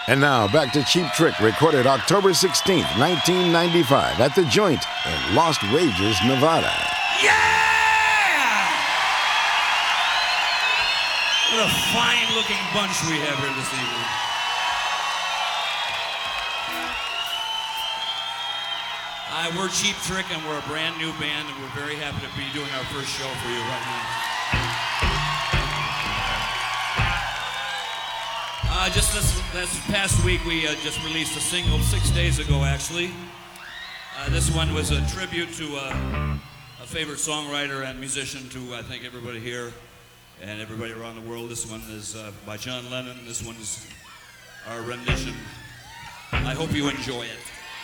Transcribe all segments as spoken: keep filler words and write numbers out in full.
And now, back to Cheap Trick, recorded October sixteenth, nineteen ninety-five, at The Joint in Lost Wages, Nevada. Yeah! What a fine-looking bunch we have here this evening. Uh, we're Cheap Trick, and we're a brand new band, and we're very happy to be doing our first show for you right now. Uh, just this, this past week, we uh, just released a single six days ago, actually. Uh, this one was a tribute to uh, a favorite songwriter and musician to, I think, everybody here and everybody around the world. This one is uh, by John Lennon. This one is our rendition. I hope you enjoy it.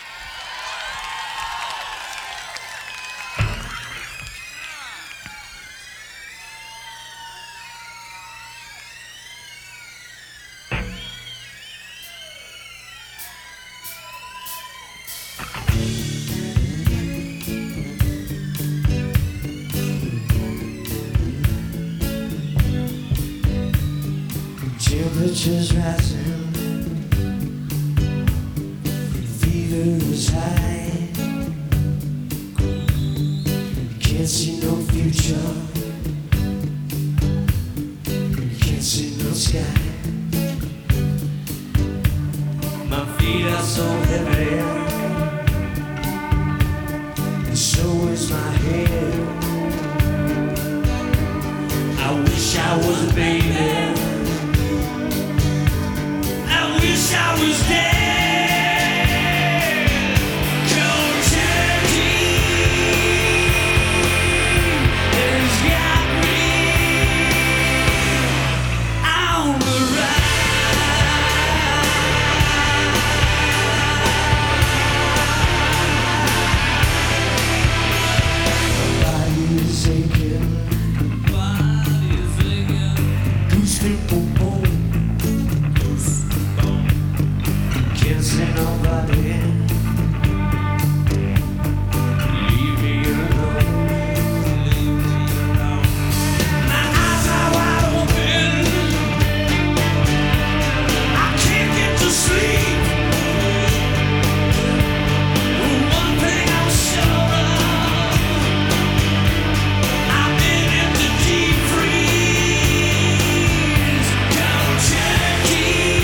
Temperature's rising, fever is high. Can't see no future, can't see no sky. My feet are so heavy, and so is my head. I wish I was a baby, I wish I was dead. Cold turkey has got me on the ride. Body is aching, body is aching. Goose pimple bone. Can't see nobody. Leave me alone. Leave me alone. My eyes are wide open. I can't get to sleep. One thing I'm sure of, I've been in the deep freeze. Cold turkey.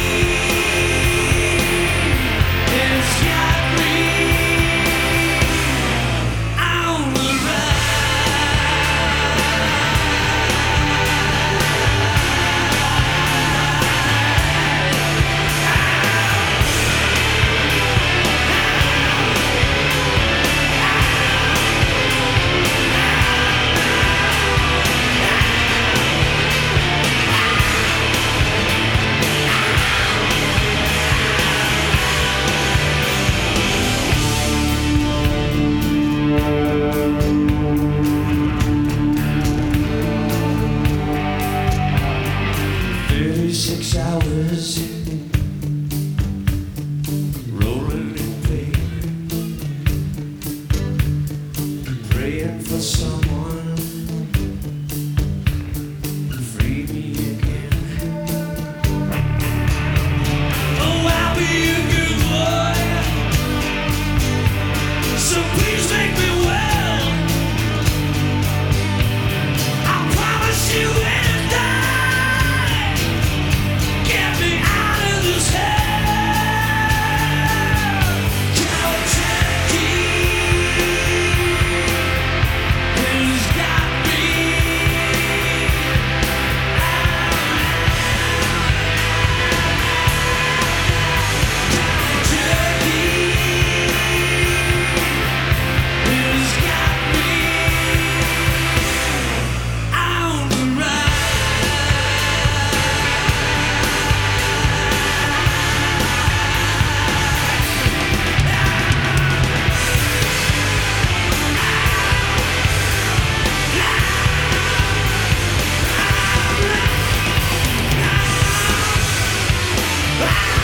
It's got me on the ride. Thirty-six hours rolling in pain, praying for someone to free me again. Oh, I'll be a good boy, so please make me well. I promise you anything. Get me out of this hell. Cold turkey has got me. Cold turkey has got me on the ride. Ah!